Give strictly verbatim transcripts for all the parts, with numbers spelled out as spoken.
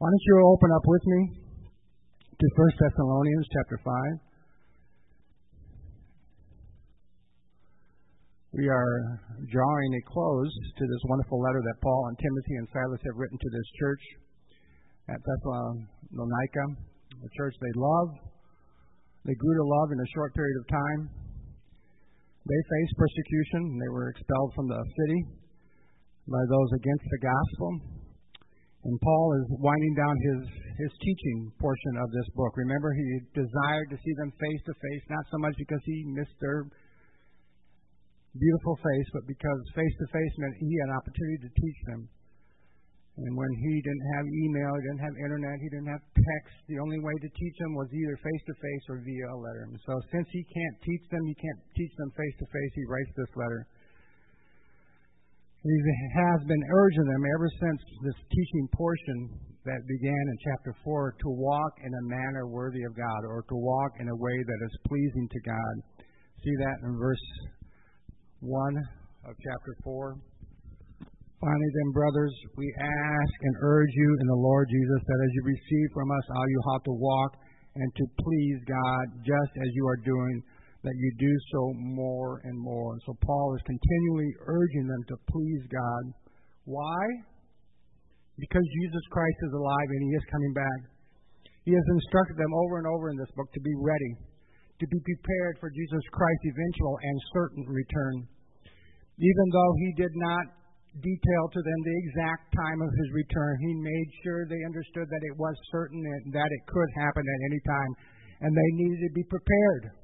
Why don't you open up with me to First Thessalonians chapter five. We are drawing a close to this wonderful letter that Paul and Timothy and Silas have written to this church at Thessalonica, a church they love. They grew to love in a short period of time. They faced persecution. They were expelled from the city by those against the gospel. And Paul is winding down his, his teaching portion of this book. Remember, he desired to see them face to face, not so much because he missed their beautiful face, but because face to face meant he had an opportunity to teach them. And when he didn't have email, he didn't have internet, he didn't have text, the only way to teach them was either face to face or via a letter. And so since he can't teach them, he can't teach them face to face, he writes this letter. He has been urging them ever since this teaching portion that began in chapter four to walk in a manner worthy of God, or to walk in a way that is pleasing to God. See that in verse one of chapter four. Finally then, brothers, we ask and urge you in the Lord Jesus that as you receive from us how you ought to walk and to please God, just as you are doing, that you do so more and more. And so Paul is continually urging them to please God. Why? Because Jesus Christ is alive and He is coming back. He has instructed them over and over in this book to be ready, to be prepared for Jesus Christ's eventual and certain return. Even though He did not detail to them the exact time of His return, He made sure they understood that it was certain and that it could happen at any time, and they needed to be prepared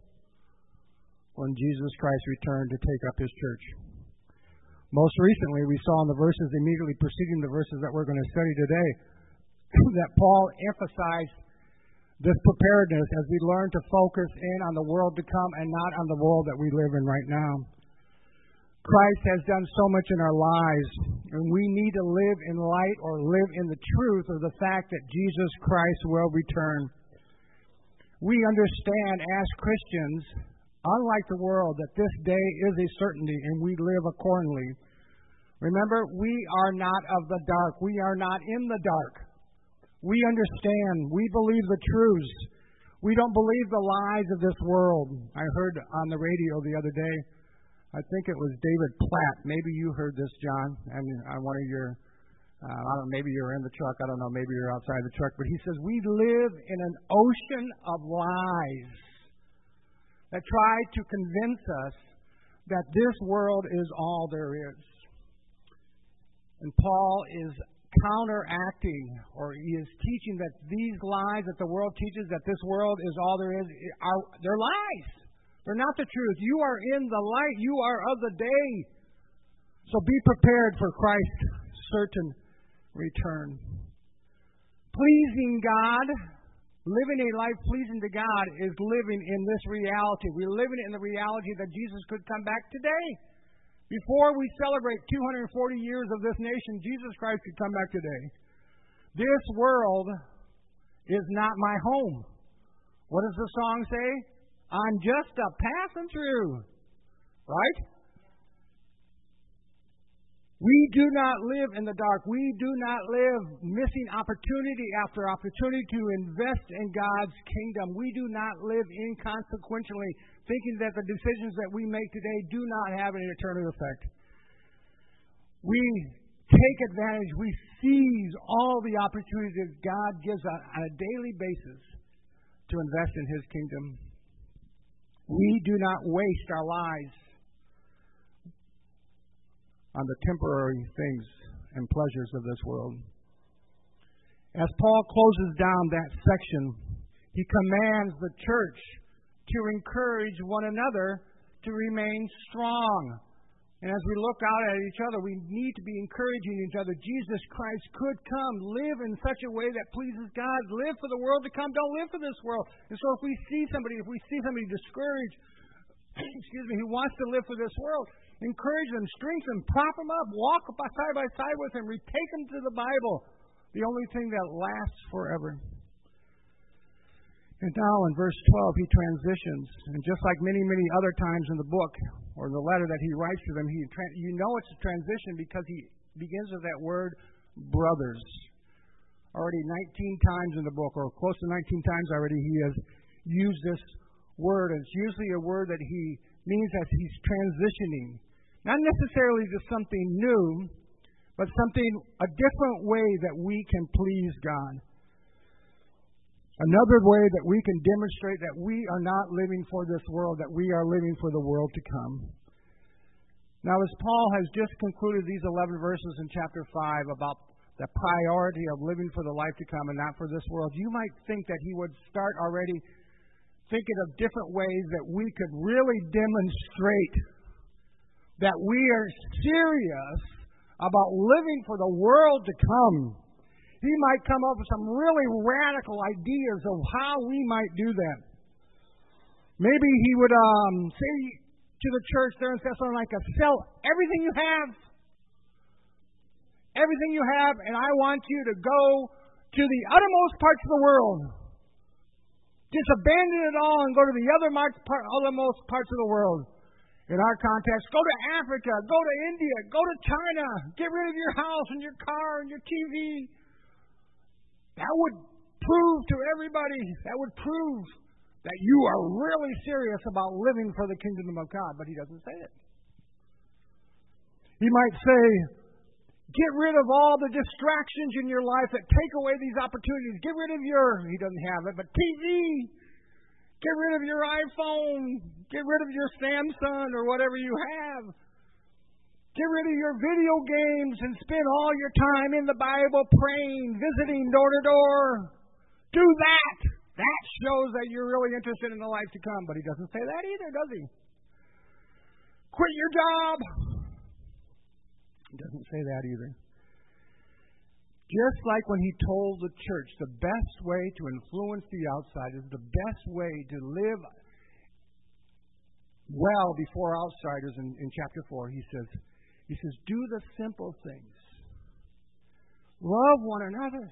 when Jesus Christ returned to take up His church. Most recently, we saw in the verses immediately preceding the verses that we're going to study today that Paul emphasized this preparedness as we learn to focus in on the world to come and not on the world that we live in right now. Christ has done so much in our lives, and we need to live in light or live in the truth of the fact that Jesus Christ will return. We understand as Christians, unlike the world, that this day is a certainty and we live accordingly. Remember, we are not of the dark. We are not in the dark. We understand. We believe the truths. We don't believe the lies of this world. I heard on the radio the other day, I think it was David Platt. Maybe you heard this, John, and on one of your, uh, I don't know, maybe you're in the truck. I don't know, maybe you're outside the truck. But he says, we live in an ocean of lies that try to convince us that this world is all there is. And Paul is counteracting, or he is teaching that these lies that the world teaches, that this world is all there is, are they're lies. They're not the truth. You are in the light. You are of the day. So be prepared for Christ's certain return. Pleasing God, living a life pleasing to God, is living in this reality. We're living in the reality that Jesus could come back today. Before we celebrate two hundred forty years of this nation, Jesus Christ could come back today. This world is not my home. What does the song say? I'm just a passing through. Right? We do not live in the dark. We do not live missing opportunity after opportunity to invest in God's kingdom. We do not live inconsequentially, thinking that the decisions that we make today do not have an eternal effect. We take advantage, we seize all the opportunities that God gives us on a daily basis to invest in His kingdom. We do not waste our lives on the temporary things and pleasures of this world. As Paul closes down that section, he commands the church to encourage one another to remain strong. And as we look out at each other, we need to be encouraging each other. Jesus Christ could come, live in such a way that pleases God, live for the world to come, don't live for this world. And so if we see somebody, if we see somebody discouraged, excuse me, who wants to live for this world, encourage them, strengthen them, prop them up, walk side by side with them, retake them to the Bible, the only thing that lasts forever. And now in verse twelve, he transitions, and just like many, many other times in the book, or the letter that he writes to them, he you know it's a transition because he begins with that word, brothers. already nineteen times in the book, or close to nineteen times already, he has used this word. And it's usually a word that he means as he's transitioning. Not necessarily to something new, but something, a different way that we can please God. Another way that we can demonstrate that we are not living for this world, that we are living for the world to come. Now, as Paul has just concluded these eleven verses in chapter five about the priority of living for the life to come and not for this world, you might think that he would start already thinking of different ways that we could really demonstrate that we are serious about living for the world to come. He might come up with some really radical ideas of how we might do that. Maybe he would um, say to the church there in Thessalonica, sell everything you have. Everything you have, and I want you to go to the uttermost parts of the world. Just abandon it all and go to the other othermost parts of the world. In our context, go to Africa, go to India, go to China. Get rid of your house and your car and your T V. That would prove to everybody, that would prove that you are really serious about living for the kingdom of God. But he doesn't say it. He might say, get rid of all the distractions in your life that take away these opportunities. Get rid of your, he doesn't have it, but T V. Get rid of your iPhone. Get rid of your Samsung or whatever you have. Get rid of your video games and spend all your time in the Bible praying, visiting door to door. Do that. That shows that you're really interested in the life to come. But he doesn't say that either, does he? Quit your job. He doesn't say that either. Just like when he told the church the best way to influence the outsiders, the best way to live well before outsiders in, in chapter four, he says, he says, do the simple things. Love one another.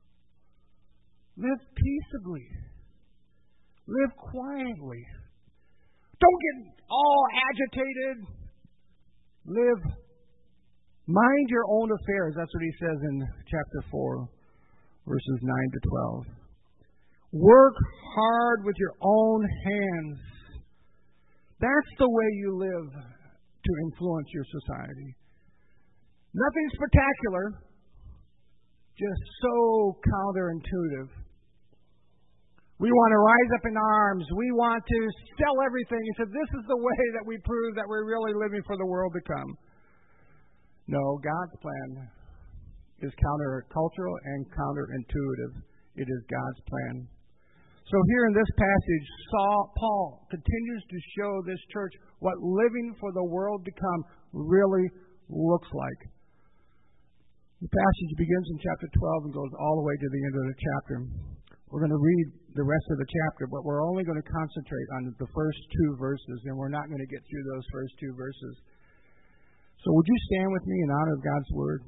Live peaceably. Live quietly. Don't get all agitated. Live Mind your own affairs. That's what he says in chapter four, verses nine to twelve. Work hard with your own hands. That's the way you live to influence your society. Nothing spectacular, just so counterintuitive. We want to rise up in arms. We want to sell everything. He said, this is the way that we prove that we're really living for the world to come. No, God's plan is countercultural and counterintuitive. It is God's plan. So here in this passage, Saul, Paul continues to show this church what living for the world to come really looks like. The passage begins in chapter twelve and goes all the way to the end of the chapter. We're going to read the rest of the chapter, but we're only going to concentrate on the first two verses, and we're not going to get through those first two verses. So would you stand with me in honor of God's Word?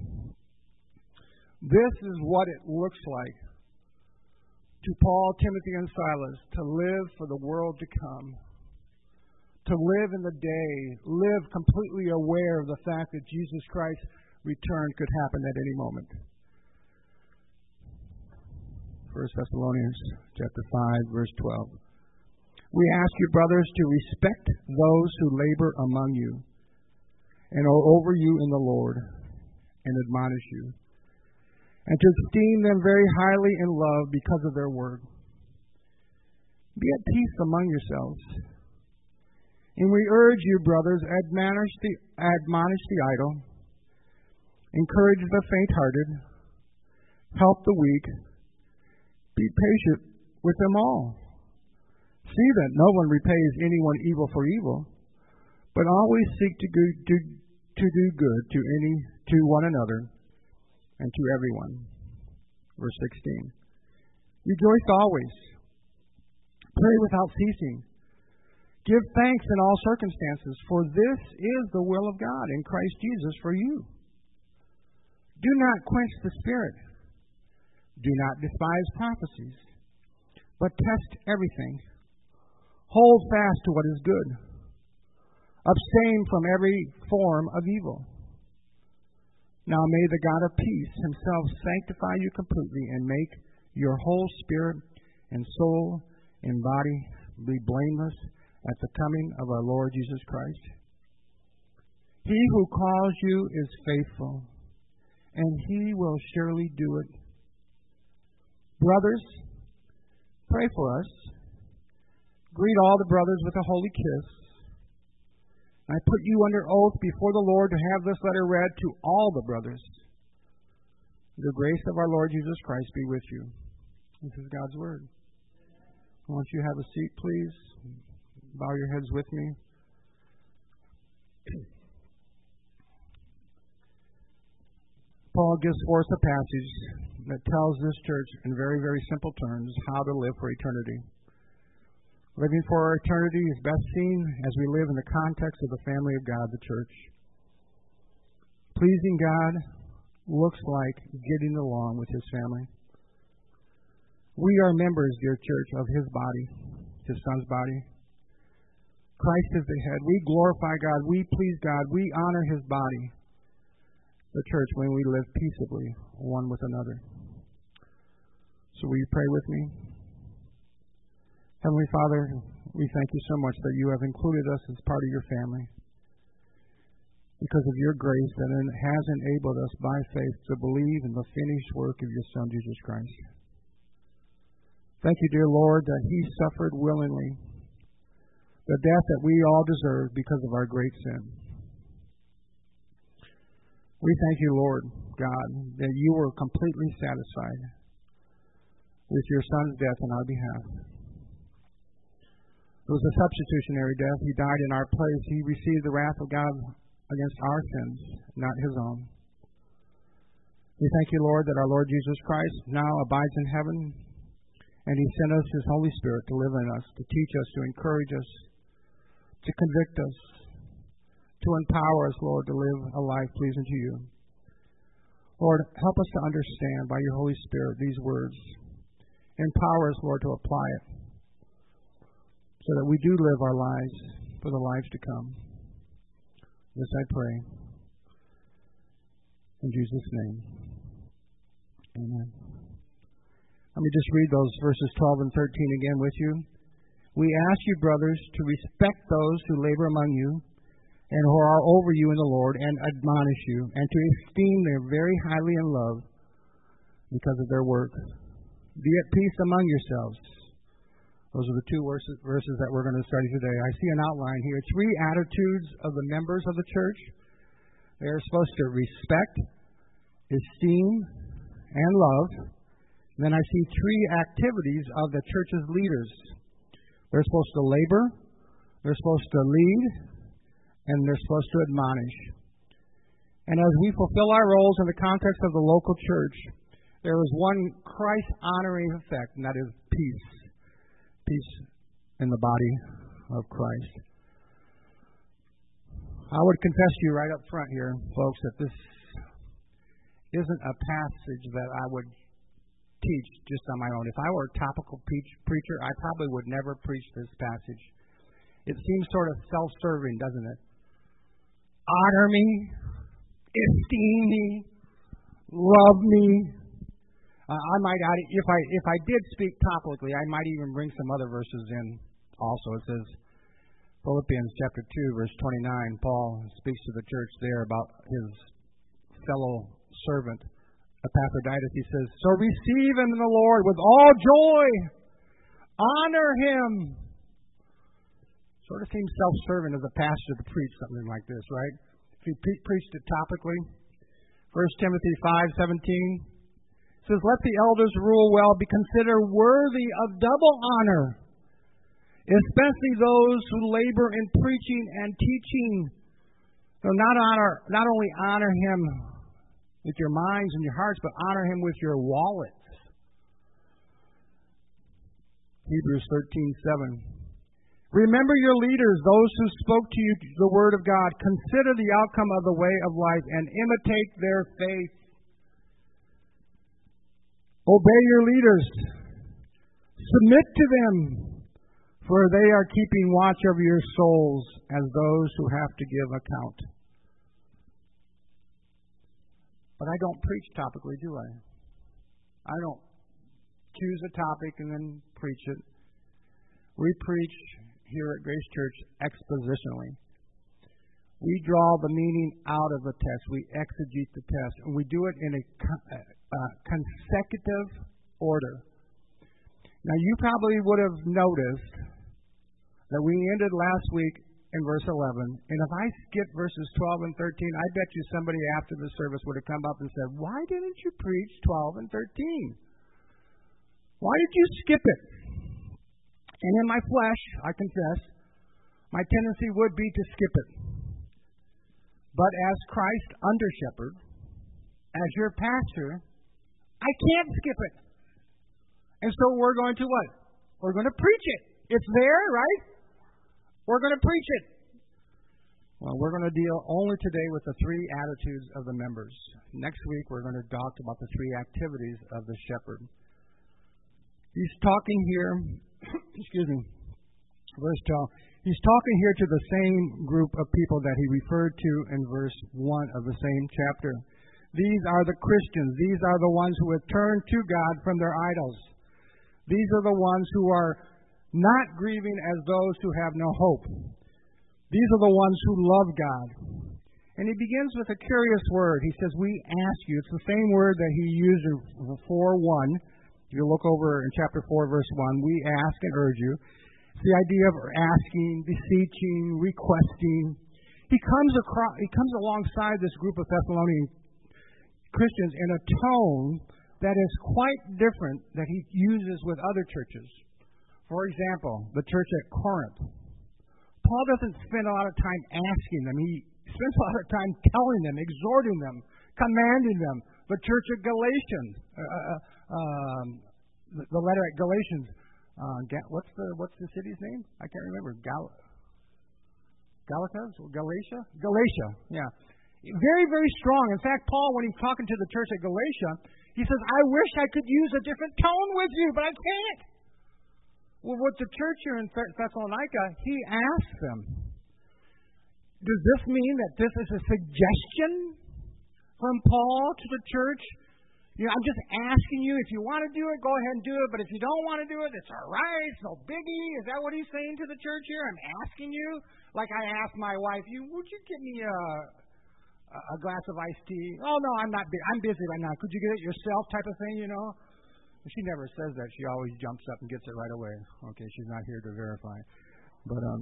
This is what it looks like to Paul, Timothy, and Silas to live for the world to come, to live in the day, live completely aware of the fact that Jesus Christ's return could happen at any moment. First Thessalonians chapter five, verse twelve. We ask you, brothers, to respect those who labor among you and are over you in the Lord and admonish you, and to esteem them very highly in love because of their word. Be at peace among yourselves. And we urge you, brothers, admonish the, admonish the idle, encourage the faint-hearted, help the weak, be patient with them all. See that no one repays anyone evil for evil, but always seek to do, do, to do good to any to one another and to everyone. Verse sixteen. Rejoice always. Pray without ceasing. Give thanks in all circumstances, for this is the will of God in Christ Jesus for you. Do not quench the Spirit. Do not despise prophecies, but test everything. Hold fast to what is good. Abstain from every form of evil. Now may the God of peace himself sanctify you completely and make your whole spirit and soul and body be blameless at the coming of our Lord Jesus Christ. He who calls you is faithful, and he will surely do it. Brothers, pray for us. Greet all the brothers with a holy kiss. I put you under oath before the Lord to have this letter read to all the brothers. The grace of our Lord Jesus Christ be with you. This is God's word. I want you to have a seat, please. Bow your heads with me. Paul gives forth a passage that tells this church in very, very simple terms how to live for eternity. Living for our eternity is best seen as we live in the context of the family of God, the church. Pleasing God looks like getting along with His family. We are members, dear church, of His body, His Son's body. Christ is the head. We glorify God. We please God. We honor His body, the church, when we live peaceably one with another. So will you pray with me? Heavenly Father, we thank you so much that you have included us as part of your family. Because of your grace that has enabled us by faith to believe in the finished work of your Son, Jesus Christ. Thank you, dear Lord, that He suffered willingly the death that we all deserve because of our great sin. We thank you, Lord God, that you were completely satisfied with your Son's death on our behalf. It was a substitutionary death. He died in our place. He received the wrath of God against our sins, not His own. We thank you, Lord, that our Lord Jesus Christ now abides in heaven, and He sent us His Holy Spirit to live in us, to teach us, to encourage us, to convict us, to empower us, Lord, to live a life pleasing to you. Lord, help us to understand by your Holy Spirit these words. Empower us, Lord, to apply it, so that we do live our lives for the lives to come. This I pray. In Jesus' name. Amen. Let me just read those verses twelve and thirteen again with you. We ask you, brothers, to respect those who labor among you and who are over you in the Lord and admonish you, and to esteem them very highly in love because of their work. Be at peace among yourselves. Those are the two verses, verses that we're going to study today. I see an outline here. Three attitudes of the members of the church. They are supposed to respect, esteem, and love. And then I see three activities of the church's leaders. They're supposed to labor, they're supposed to lead, and they're supposed to admonish. And as we fulfill our roles in the context of the local church, there is one Christ-honoring effect, and that is peace. Peace in the body of Christ. I would confess to you right up front here, folks, that this isn't a passage that I would teach just on my own. If I were a topical preach, preacher, I probably would never preach this passage. It seems sort of self-serving, doesn't it? Honor me, esteem me, love me. Uh, I might add, if I if I did speak topically, I might even bring some other verses in also. It says, Philippians chapter two, verse twenty-nine, Paul speaks to the church there about his fellow servant, Epaphroditus. He says, so receive him in the Lord with all joy. Honor him. Sort of seems self-serving as a pastor to preach something like this, right? If he pre- preached it topically. First Timothy five seventeen says, let the elders rule well, be considered worthy of double honor, especially those who labor in preaching and teaching. So not honor, not only honor him with your minds and your hearts, but honor him with your wallets. Hebrews thirteen seven. Remember your leaders, those who spoke to you the word of God. Consider the outcome of the way of life and imitate their faith. Obey your leaders. Submit to them, for they are keeping watch over your souls as those who have to give account. But I don't preach topically, do I? I don't choose a topic and then preach it. We preach here at Grace Church expositionally. We draw the meaning out of the text. We exegete the text. And we do it in a uh, consecutive order. Now, you probably would have noticed that we ended last week in verse eleven. And if I skip verses twelve and thirteen, I bet you somebody after the service would have come up and said, why didn't you preach twelve and thirteen? Why did you skip it? And in my flesh, I confess, my tendency would be to skip it. But as Christ under shepherd, as your pastor, I can't skip it. And so we're going to what? We're going to preach it. It's there, right? We're going to preach it. Well, we're going to deal only today with the three attitudes of the members. Next week, we're going to talk about the three activities of the shepherd. He's talking here, excuse me, verse twelve. He's talking here to the same group of people that he referred to in verse one of the same chapter. These are the Christians. These are the ones who have turned to God from their idols. These are the ones who are not grieving as those who have no hope. These are the ones who love God. And he begins with a curious word. He says, we ask you. It's the same word that he used in four one. If you look over in chapter four, verse one, we ask and urge you. It's the idea of asking, beseeching, requesting. He comes across, he comes alongside this group of Thessalonian Christians in a tone that is quite different that he uses with other churches. For example, the church at Corinth. Paul doesn't spend a lot of time asking them. He spends a lot of time telling them, exhorting them, commanding them. The church at Galatians, uh, um, the, the letter at Galatians. Uh, Ga- what's the what's the city's name? I can't remember. Gal- Galatas or Galatia? Galatia. Yeah. Very, very strong. In fact, Paul, when he's talking to the church at Galatia, he says, I wish I could use a different tone with you, but I can't. Well, with the church here in Thessalonica, he asks them, does this mean that this is a suggestion from Paul to the church? You know, I'm just asking you, if you want to do it, go ahead and do it. But if you don't want to do it, it's all right. It's no biggie. Is that what he's saying to the church here? I'm asking you. Like I asked my wife, you would you give me a, a glass of iced tea? Oh, no, I'm not. Bu- I'm busy right now. Could you get it yourself type of thing, you know? She never says that. She always jumps up and gets it right away. Okay, she's not here to verify. But, um,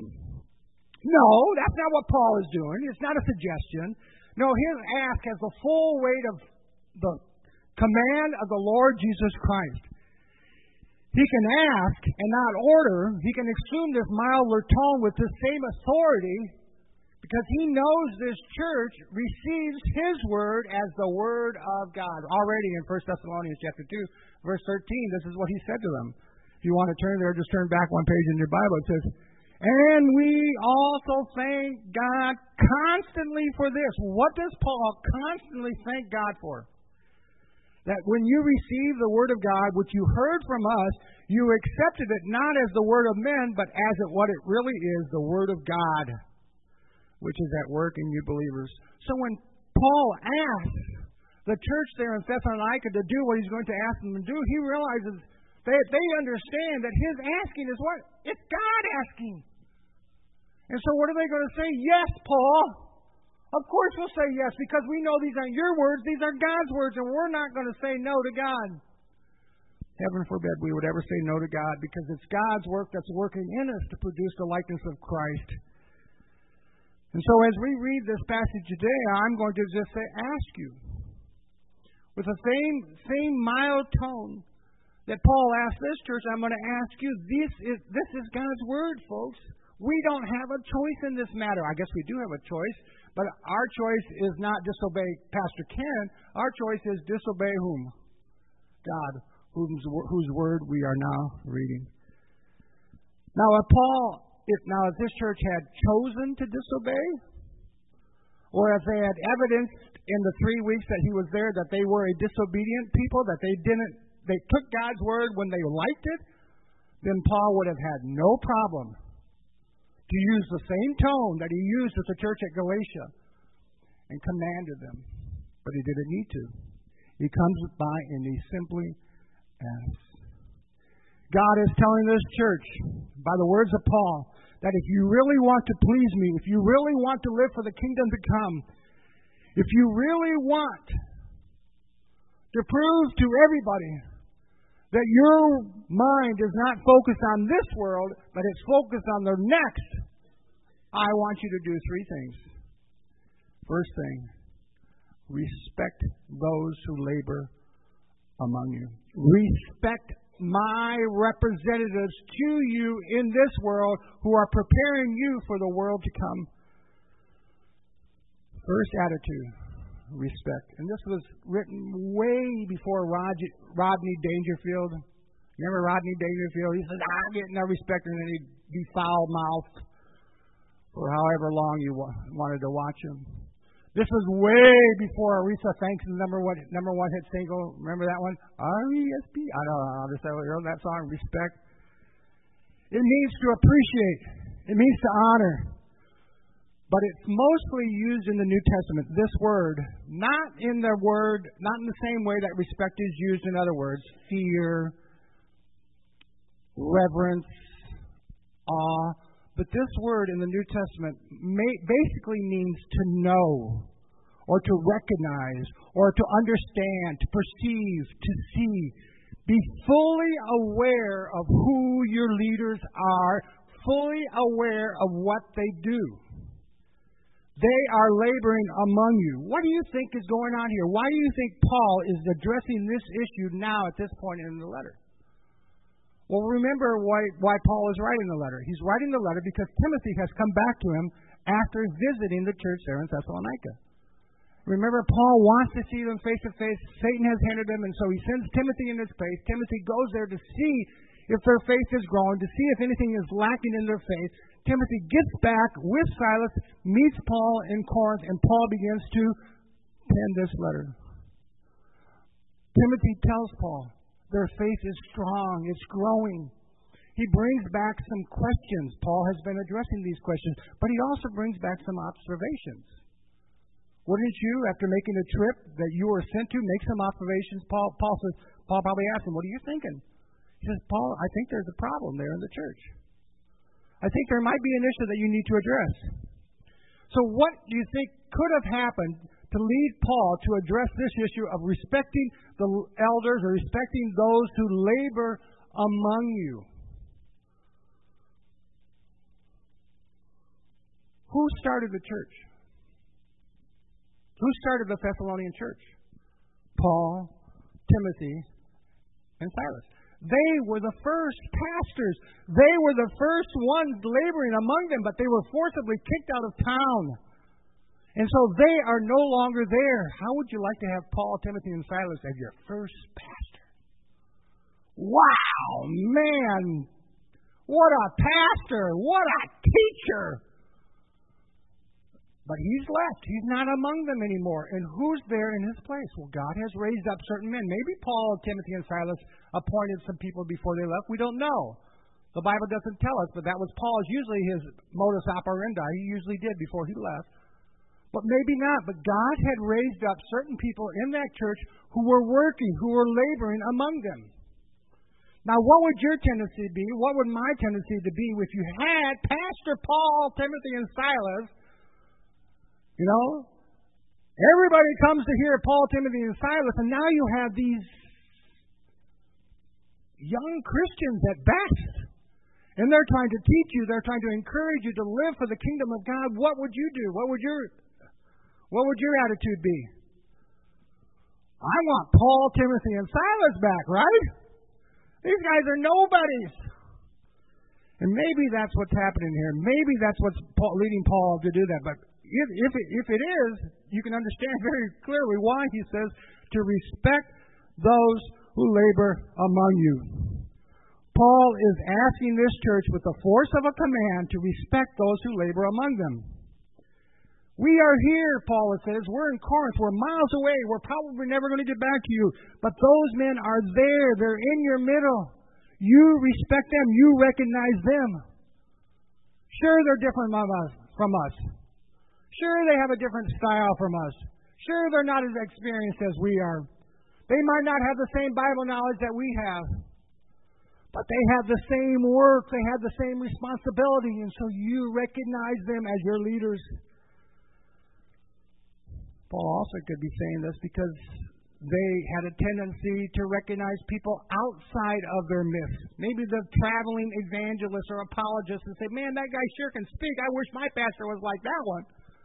no, that's not what Paul is doing. It's not a suggestion. No, his ask has the full weight of the command of the Lord Jesus Christ. He can ask and not order. He can assume this milder tone with the same authority because he knows this church receives his word as the word of God. Already in First Thessalonians chapter two, verse thirteen, this is what he said to them. If you want to turn there, just turn back one page in your Bible. It says, and we also thank God constantly for this. What does Paul constantly thank God for? That when you receive the word of God, which you heard from us, you accepted it not as the word of men, but as it, what it really is, the word of God, which is at work in you believers. So when Paul asks the church there in Thessalonica to do what he's going to ask them to do, he realizes they, they understand that his asking is what? It's God asking. And so what are they going to say? Yes, Paul. Of course we'll say yes, because we know these aren't your words, these are God's words, and we're not going to say no to God. Heaven forbid we would ever say no to God, because it's God's work that's working in us to produce the likeness of Christ. And so as we read this passage today, I'm going to just say, ask you, with the same, same mild tone that Paul asked this church, I'm going to ask you, this is, this is God's word, folks. We don't have a choice in this matter. I guess we do have a choice. But our choice is not disobey Pastor Ken. Our choice is disobey whom? God, whose, whose word we are now reading. Now, if Paul, if now if this church had chosen to disobey, or if they had evidenced in the three weeks that he was there that they were a disobedient people, that they didn't, they took God's word when they liked it, then Paul would have had no problem to use the same tone that he used with the church at Galatia and commanded them. but he didn't need to. He comes by and he simply asks. God is telling this church, by the words of Paul, that if you really want to please me, if you really want to live for the kingdom to come, if you really want to prove to everybody that your mind is not focused on this world, but it's focused on the next, I want you to do three things. First thing, respect those who labor among you. Respect my representatives to you in this world who are preparing you for the world to come. First attitude, respect. And this was written way before Roger, Rodney Dangerfield. Remember Rodney Dangerfield? He says, I'm getting no respect, and then he'd be foul-mouthed for however long you wa- wanted to watch him. This was way before Aretha Franklin's number one number one hit single. Remember that one? R E S P. I don't know. I just heard that song. Respect. It means to appreciate. It means to honor. But it's mostly used in the New Testament. This word, not in the word, not in the same way that respect is used in other words. Fear, reverence, awe. But this word in the New Testament may, basically means to know, or to recognize, or to understand, to perceive, to see. Be fully aware of who your leaders are, fully aware of what they do. They are laboring among you. What do you think is going on here? Why do you think Paul is addressing this issue now at this point in the letter? Well, remember why, why Paul is writing the letter. He's writing the letter because Timothy has come back to him after visiting the church there in Thessalonica. Remember, Paul wants to see them face to face. Satan has hindered him, and so he sends Timothy in his place. Timothy goes there to see if their faith is growing, to see if anything is lacking in their faith. Timothy gets back with Silas, meets Paul in Corinth, and Paul begins to pen this letter. Timothy tells Paul, their faith is strong. It's growing. He brings back some questions. Paul has been addressing these questions, but he also brings back some observations. Wouldn't you, after making a trip that you were sent to, make some observations? Paul, Paul says, Paul probably asked him, what are you thinking? He says, Paul, I think there's a problem there in the church. I think there might be an issue that you need to address. So what do you think could have happened to lead Paul to address this issue of respecting the elders or respecting those who labor among you? Who started the church? Who started the Thessalonian church? Paul, Timothy, and Silas. They were the first pastors. They were the first ones laboring among them, but they were forcibly kicked out of town. And so they are no longer there. How would you like to have Paul, Timothy, and Silas as your first pastor? Wow, man. What a pastor. What a teacher. But he's left. He's not among them anymore. And who's there in his place? Well, God has raised up certain men. Maybe Paul, Timothy, and Silas appointed some people before they left. We don't know. The Bible doesn't tell us, but that was Paul's, usually his modus operandi. He usually did before he left. But maybe not. But God had raised up certain people in that church who were working, who were laboring among them. Now, what would your tendency be? What would my tendency to be if you had Pastor Paul, Timothy, and Silas? You know, everybody comes to hear Paul, Timothy, and Silas, and now you have these young Christians at best, and they're trying to teach you, they're trying to encourage you to live for the kingdom of God. What would you do? What would your, what would your attitude be? I want Paul, Timothy, and Silas back, right? These guys are nobodies. And maybe that's what's happening here. Maybe that's what's leading Paul to do that, but If, if, it, if it is, you can understand very clearly why he says to respect those who labor among you. Paul is asking this church with the force of a command to respect those who labor among them. We are here, Paul says. We're in Corinth. We're miles away. We're probably never going to get back to you. But those men are there. They're in your middle. You respect them. You recognize them. Sure, they're different from us. From us. Sure, they have a different style from us. Sure, they're not as experienced as we are. They might not have the same Bible knowledge that we have. But they have the same work. They have the same responsibility. And so you recognize them as your leaders. Paul also could be saying this because they had a tendency to recognize people outside of their midst. Maybe the traveling evangelist or apologist and say, man, that guy sure can speak. I wish my pastor was like that one.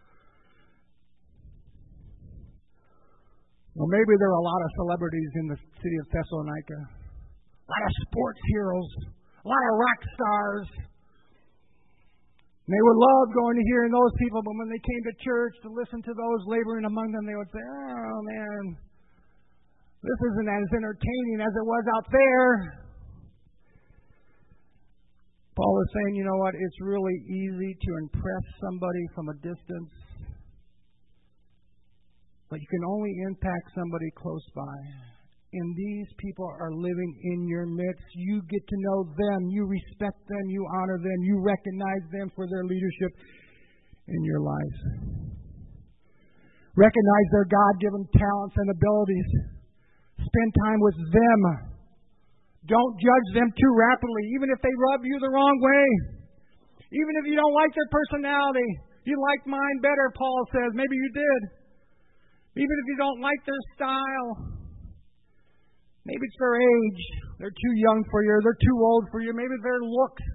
Well, maybe there are a lot of celebrities in the city of Thessalonica. A lot of sports heroes. A lot of rock stars. And they would love going to hearing those people, but when they came to church to listen to those laboring among them, they would say, oh, man, this isn't as entertaining as it was out there. Paul is saying, you know what, it's really easy to impress somebody from a distance, but you can only impact somebody close by. And these people are living in your midst. You get to know them. You respect them. You honor them. You recognize them for their leadership in your lives. Recognize their God-given talents and abilities. Spend time with them. Don't judge them too rapidly, even if they rub you the wrong way. Even if you don't like their personality. You like mine better, Paul says. Maybe you did. Even if you don't like their style. Maybe it's their age. They're too young for you. They're too old for you. Maybe their looks.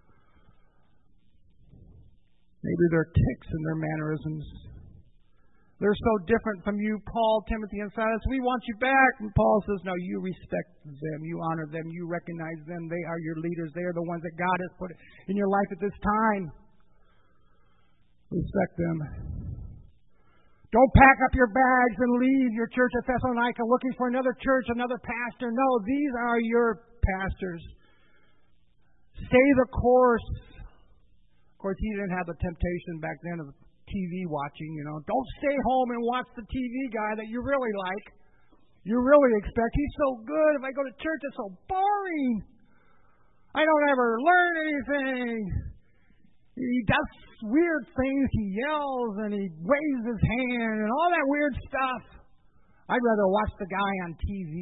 Maybe their tics and their mannerisms. They're so different from you, Paul, Timothy, and Silas. We want you back. And Paul says, no, you respect them. You honor them. You recognize them. They are your leaders. They are the ones that God has put in your life at this time. Respect them. Don't pack up your bags and leave your church at Thessalonica looking for another church, another pastor. No, these are your pastors. Stay the course. Of course, he didn't have the temptation back then of T V watching, you know. Don't stay home and watch the T V guy that you really like. You really expect. He's so good. If I go to church, it's so boring. I don't ever learn anything. He does weird things. He yells and he waves his hand and all that weird stuff. I'd rather watch the guy on T V.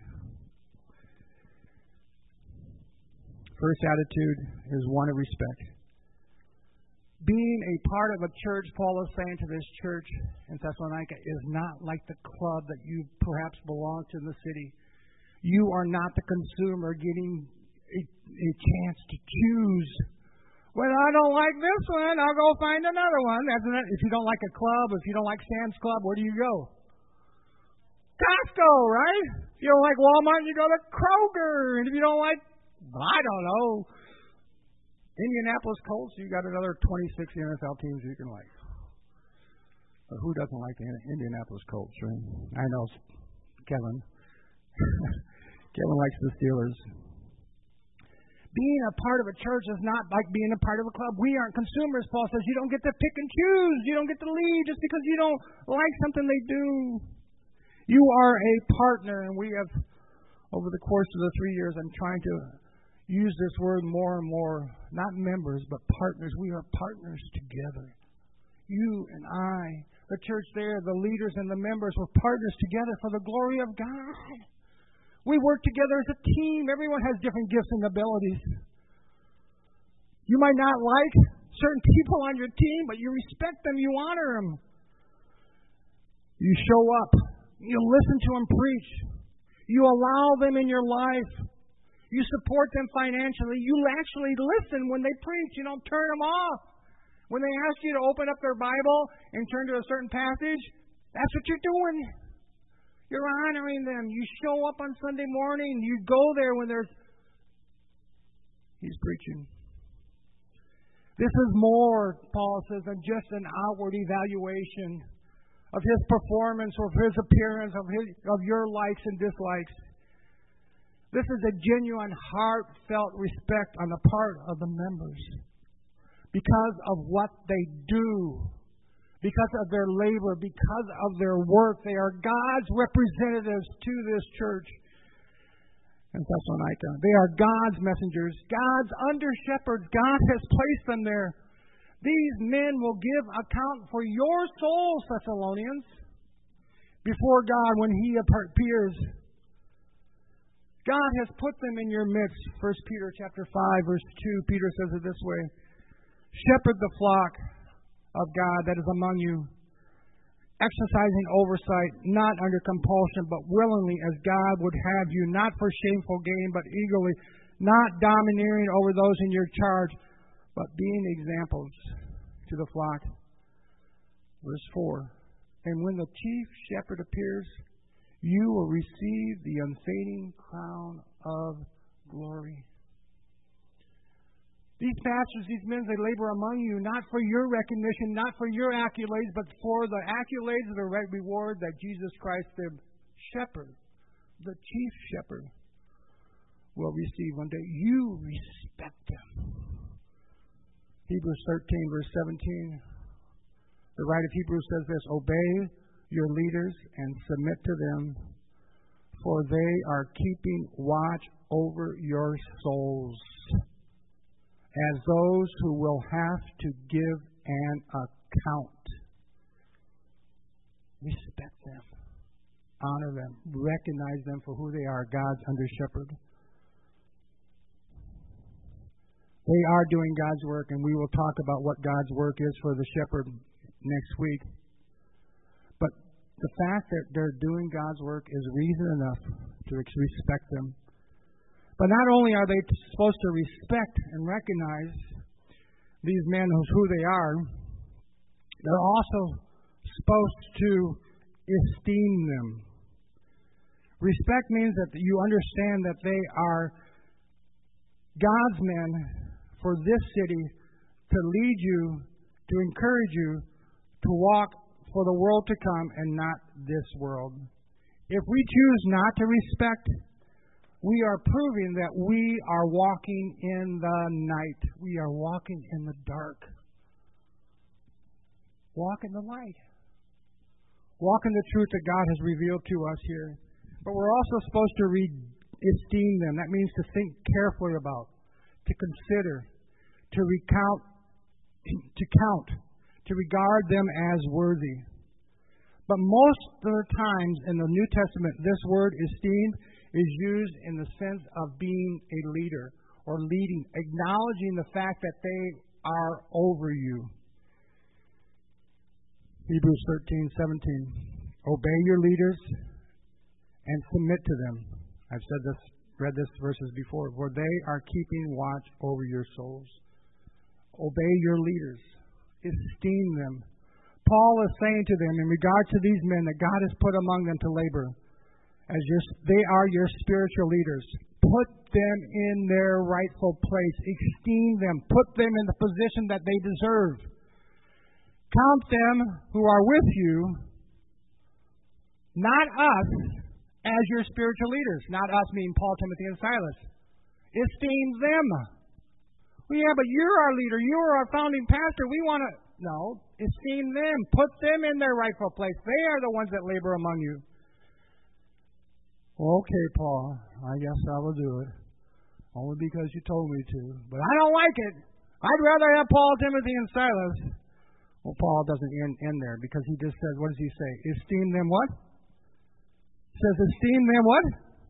First attitude is one of respect. Being a part of a church, Paul is saying to this church in Thessalonica, is not like the club that you perhaps belong to in the city. You are not the consumer getting a, a chance to choose. Well, I don't like this one, I'll go find another one. That's it. If you don't like a club, if you don't like Sam's Club, where do you go? Costco, right? If you don't like Walmart, you go to Kroger. And if you don't like, I don't know, Indianapolis Colts, you got another twenty-six N F L teams you can like. But who doesn't like the Indianapolis Colts, right? I know Kevin. Kevin likes the Steelers. Being a part of a church is not like being a part of a club. We aren't consumers, Paul says. You don't get to pick and choose. You don't get to lead just because you don't like something they do. You are a partner, and we have, over the course of the three years, I'm trying to use this word more and more. Not members, but partners. We are partners together. You and I, the church there, the leaders and the members, were partners together for the glory of God. We work together as a team. Everyone has different gifts and abilities. You might not like certain people on your team, but you respect them, you honor them. You show up. You listen to them preach. You allow them in your life. You support them financially. You actually listen when they preach. You don't turn them off. When they ask you to open up their Bible and turn to a certain passage, that's what you're doing. You're honoring them. You show up on Sunday morning. You go there when there's... He's preaching. This is more, Paul says, than just an outward evaluation of his performance, of his appearance, of his, of your likes and dislikes. This is a genuine, heartfelt respect on the part of the members because of what they do, because of their labor, because of their work. They are God's representatives to this church in Thessalonica. They are God's messengers, God's under-shepherds. God has placed them there. These men will give account for your souls, Thessalonians. before God when He appears. God has put them in your midst. First Peter chapter five, verse two, Peter says it this way: shepherd the flock of God that is among you, exercising oversight, not under compulsion, but willingly, as God would have you, not for shameful gain, but eagerly, not domineering over those in your charge, but being examples to the flock. Verse four, and when the chief shepherd appears, you will receive the unfading crown of glory. These pastors, these men, they labor among you, not for your recognition, not for your accolades, but for the accolades of the right reward that Jesus Christ, the shepherd, the chief shepherd, will receive one day. You respect them. Hebrews thirteen, verse seventeen. The writer of Hebrews says this: obey your leaders and submit to them, for they are keeping watch over your souls, as those who will have to give an account. Respect them. Honor them. Recognize them for who they are, God's under shepherd. They are doing God's work, and we will talk about what God's work is for the shepherd next week. But the fact that they're doing God's work is reason enough to respect them. But not only are they supposed to respect and recognize these men as who they are, they're also supposed to esteem them. Respect means that you understand that they are God's men for this city, to lead you, to encourage you, to walk for the world to come and not this world. If we choose not to respect, we are proving that we are walking in the night. We are walking in the dark. Walk in the light. Walk in the truth that God has revealed to us here. But we're also supposed to re- esteem them. That means to think carefully about, to consider, to recount, to count, to regard them as worthy. But most of the times in the New Testament, this word esteem is used in the sense of being a leader or leading, acknowledging the fact that they are over you. Hebrews thirteen seventeen. Obey your leaders and submit to them. I've said this, read this verses before, for they are keeping watch over your souls. Obey your leaders. Esteem them. Paul is saying to them in regard to these men that God has put among them to labor, as your, they are your spiritual leaders. Put them in their rightful place. Esteem them. Put them in the position that they deserve. Count them who are with you, not us, as your spiritual leaders. Not us meaning Paul, Timothy, and Silas. Esteem them. Well, yeah, but you're our leader. You're our founding pastor. We want to... No. Esteem them. Put them in their rightful place. They are the ones that labor among you. Okay, Paul. I guess I will do it. Only because you told me to. But I don't like it. I'd rather have Paul, Timothy, and Silas. Well, Paul doesn't end, end there because he just says, what does he say? Esteem them what? He says, esteem them what?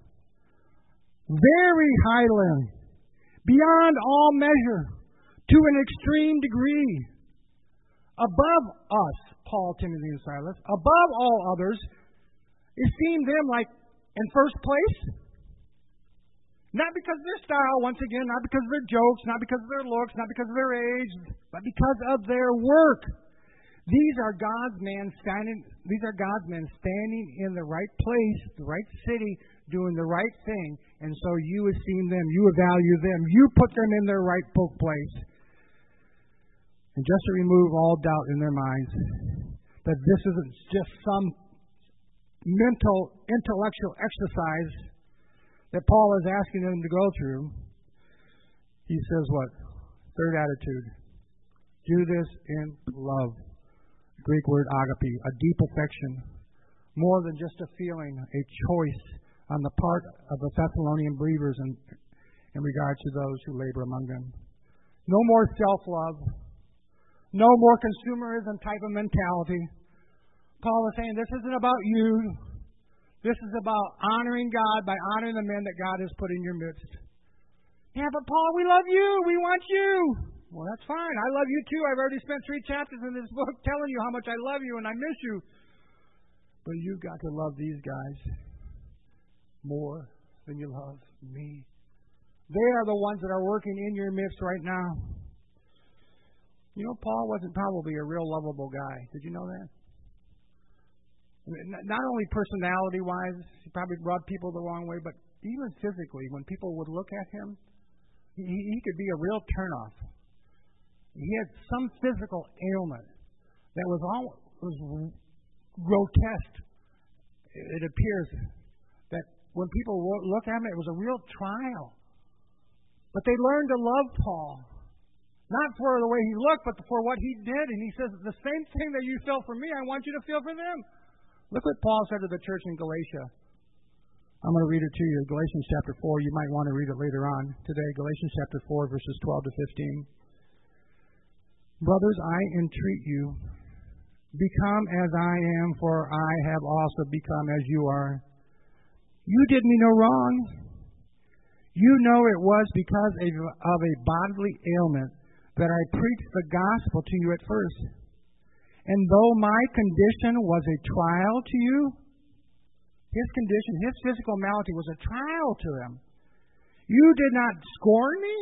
Very highly. Beyond all measure. To an extreme degree. Above us, Paul, Timothy, and Silas. Above all others. Esteem them like in first place. Not because of their style, once again, not because of their jokes, not because of their looks, not because of their age, but because of their work. These are God's men standing. These are God's men standing in the right place, the right city, doing the right thing, and so you esteem them, you value them, you put them in their rightful place. And just to remove all doubt in their minds that this isn't just some mental, intellectual exercise that Paul is asking them to go through, he says what? Third attitude. Do this in love. Greek word agape, a deep affection. More than just a feeling, a choice on the part of the Thessalonian believers in, in regard to those who labor among them. No more self-love. No more consumerism type of mentality. Paul is saying this isn't about you. This is about honoring God by honoring the men that God has put in your midst. Yeah, but Paul, we love you. We want you. Well, that's fine. I love you too. I've already spent three chapters in this book telling you how much I love you and I miss you. But you've got to love these guys more than you love me. They are the ones that are working in your midst right now. You know, Paul wasn't probably a real lovable guy. Did you know that? Not only personality-wise, he probably rubbed people the wrong way, but even physically, when people would look at him, he, he could be a real turnoff. He had some physical ailment that was all was grotesque. It appears that when people look at him, it was a real trial. But they learned to love Paul. Not for the way he looked, but for what he did. And he says, the same thing that you felt for me, I want you to feel for them. Look what Paul said to the church in Galatia. I'm going to read it to you. Galatians chapter four. You might want to read it later on today. Galatians chapter four, verses twelve to fifteen. Brothers, I entreat you, become as I am, for I have also become as you are. You did me no wrong. You know it was because of a bodily ailment that I preached the gospel to you at first. And though my condition was a trial to you, his condition, his physical malady was a trial to them. You did not scorn me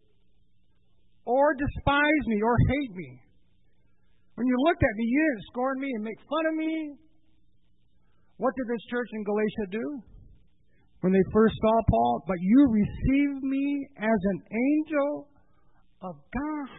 or despise me or hate me. When you looked at me, you didn't scorn me and make fun of me. What did this church in Galatia do when they first saw Paul? But you received me as an angel of God.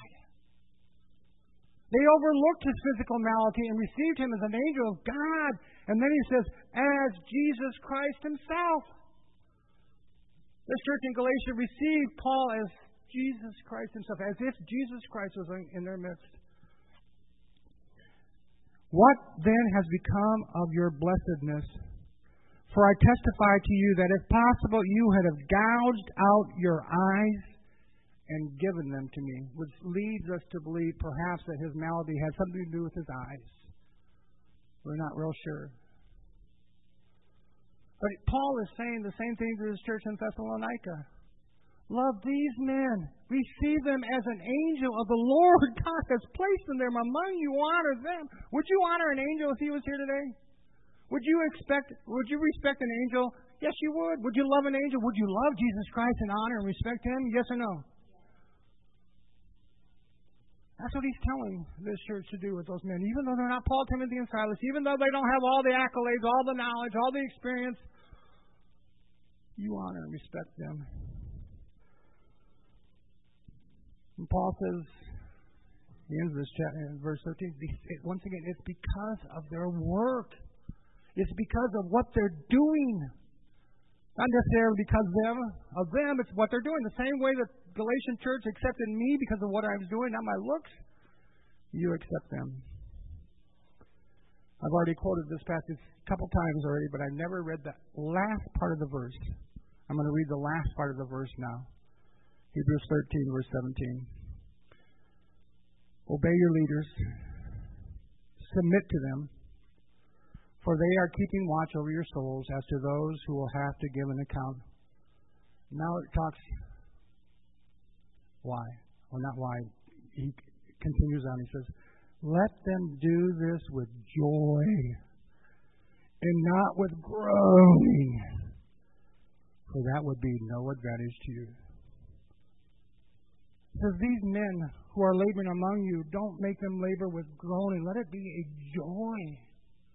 They overlooked his physical malady and received him as an angel of God. And then he says, as Jesus Christ himself. This church in Galatia received Paul as Jesus Christ himself, as if Jesus Christ was in their midst. What then has become of your blessedness? For I testify to you that if possible you had have gouged out your eyes and given them to me, which leads us to believe perhaps that his malady had something to do with his eyes. We're not real sure. But Paul is saying the same thing to his church in Thessalonica. Love these men. Receive them as an angel of the Lord. God has placed them there among you. Honor them. Would you honor an angel if he was here today? Would you expect, would you respect an angel? Yes, you would. Would you love an angel? Would you love Jesus Christ and honor and respect him? Yes or no? That's what he's telling this church to do with those men. Even though they're not Paul, Timothy, and Silas, even though they don't have all the accolades, all the knowledge, all the experience, you honor and respect them. And Paul says, he ends this chapter in verse thirteen, once again, it's because of their work. It's because of what they're doing. Not necessarily because of them, of them, it's what they're doing. The same way that Galatian church accepted me because of what I was doing, not my looks, you accept them. I've already quoted this passage a couple times already, but I've never read the last part of the verse. I'm going to read the last part of the verse now. Hebrews thirteen, verse seventeen. Obey your leaders. Submit to them. For they are keeping watch over your souls as to those who will have to give an account. Now it talks why. Well, not why. He continues on. He says, let them do this with joy and not with groaning, for that would be no advantage to you. He says, these men who are laboring among you, don't make them labor with groaning. Let it be a joy.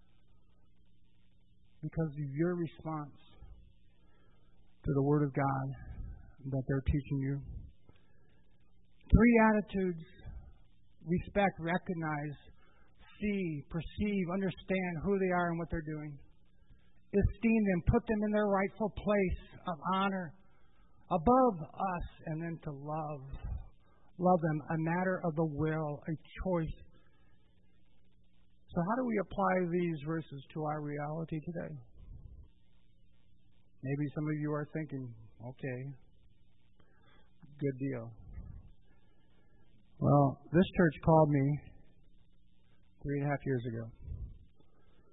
Because of your response to the Word of God that they're teaching you. Three attitudes: respect, recognize, see, perceive, understand who they are and what they're doing. Esteem them, put them in their rightful place of honor above us, and then to love. Love them, a matter of the will, a choice. So how do we apply these verses to our reality today? Maybe some of you are thinking, okay, good deal. Well, this church called me three and a half years ago.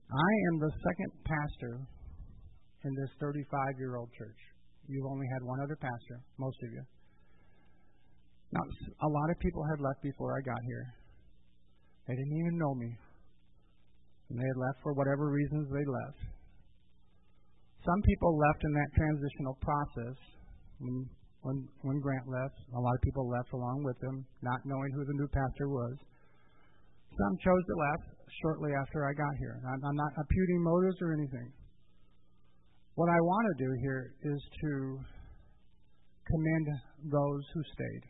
I am the second pastor in this thirty-five-year-old church. You've only had one other pastor, most of you. Now, a lot of people had left before I got here. They didn't even know me. And they had left for whatever reasons they left. Some people left in that transitional process. When, when, when Grant left, a lot of people left along with him, not knowing who the new pastor was. Some chose to left shortly after I got here. I'm, I'm not imputing motives or anything. What I want to do here is to commend those who stayed.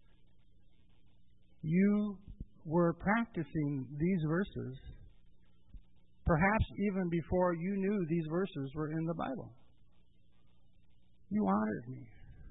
You were practicing these verses perhaps even before you knew these verses were in the Bible. You honored me.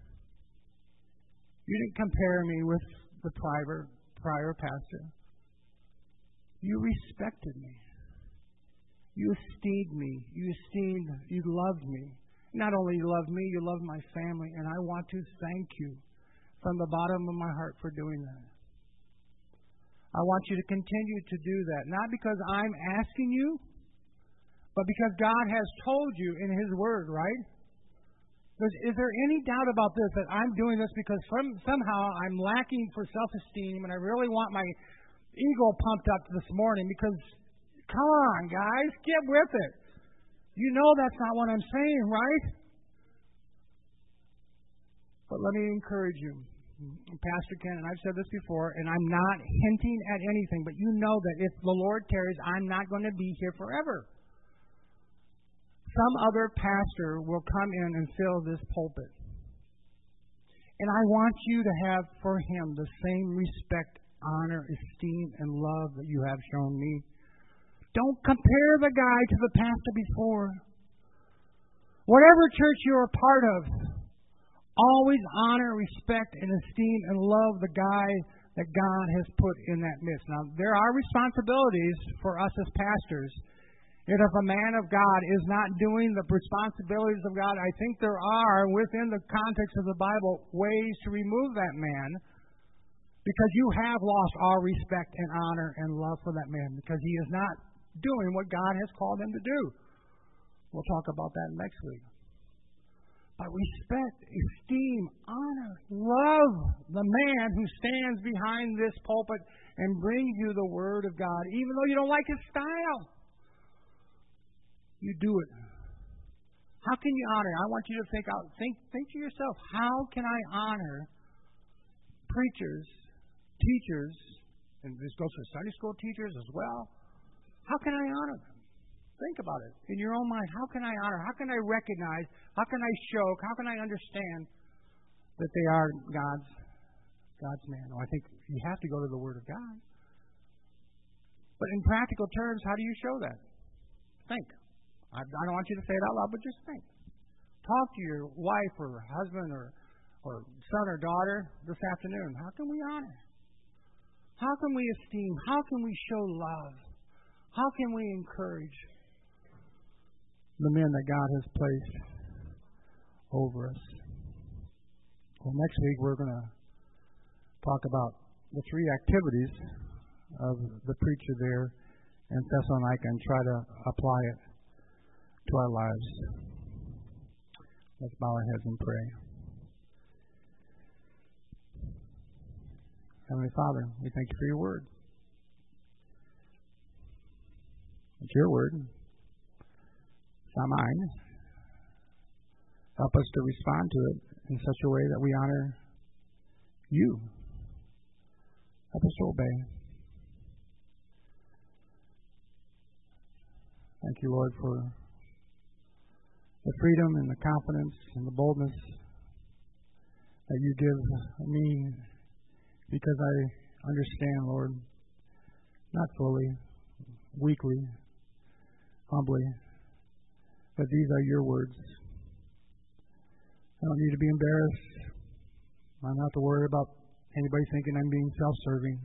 You didn't compare me with the prior, prior pastor. You respected me. You esteemed me. You esteemed, you loved me. Not only you loved me, you loved my family, and I want to thank you from the bottom of my heart for doing that. I want you to continue to do that, not because I'm asking you, but because God has told you in His Word, right? Is there any doubt about this, that I'm doing this because from, somehow I'm lacking for self-esteem and I really want my ego pumped up this morning because, come on, guys, get with it. You know that's not what I'm saying, right? But let me encourage you. Pastor Ken, and I've said this before, and I'm not hinting at anything, but you know that if the Lord tarries, I'm not going to be here forever. Some other pastor will come in and fill this pulpit. And I want you to have for him the same respect, honor, esteem, and love that you have shown me. Don't compare the guy to the pastor before. Whatever church you're a part of, always honor, respect, and esteem and love the guy that God has put in that midst. Now, there are responsibilities for us as pastors. And if a man of God is not doing the responsibilities of God, I think there are, within the context of the Bible, ways to remove that man, because you have lost all respect and honor and love for that man because he is not doing what God has called him to do. We'll talk about that next week. But respect, esteem, honor, love the man who stands behind this pulpit and brings you the Word of God, even though you don't like his style. You do it. How can you honor? I want you to think out. Think, think to yourself. How can I honor preachers, teachers, and this goes for Sunday school teachers as well? How can I honor them? Think about it in your own mind. How can I honor? How can I recognize? How can I show? How can I understand that they are God's God's man? Well, I think you have to go to the Word of God. But in practical terms, how do you show that? Think. I don't want you to say it out loud, but just think. Talk to your wife or husband or, or son or daughter this afternoon. How can we honor? How can we esteem? How can we show love? How can we encourage the men that God has placed over us? Well, next week we're going to talk about the three activities of the preacher there in Thessalonica and try to apply it to our lives. Let's bow our heads and pray. Heavenly Father, we thank you for your word. It's your word. It's not mine. Help us to respond to it in such a way that we honor you. Help us to obey. Thank you, Lord, for the freedom and the confidence and the boldness that you give me, because I understand, Lord, not fully, weakly, humbly, that these are your words. I don't need to be embarrassed. I don't have to worry about anybody thinking I'm being self-serving.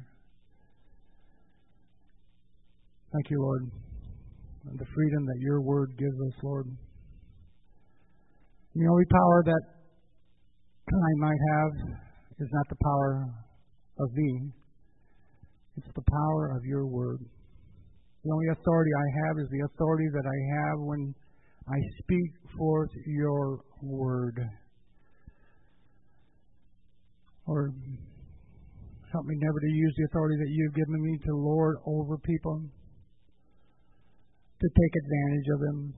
Thank you, Lord, and the freedom that your word gives us, Lord. The only power that I might have is not the power of me. It's the power of your word. The only authority I have is the authority that I have when I speak forth your word. Lord, help me never to use the authority that you've given me to lord over people, to take advantage of them.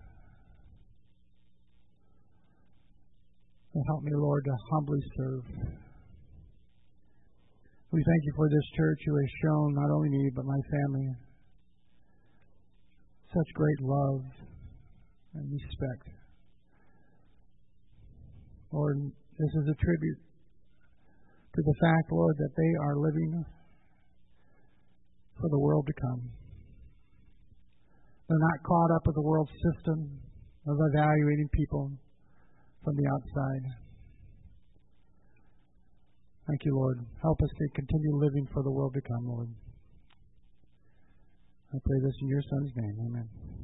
And help me, Lord, to humbly serve. We thank you for this church who has shown not only me but my family such great love and respect. Lord, this is a tribute to the fact, Lord, that they are living for the world to come. They're not caught up with the world system of evaluating people from the outside. Thank you, Lord. Help us to continue living for the world to come, Lord. I pray this in your Son's name. Amen.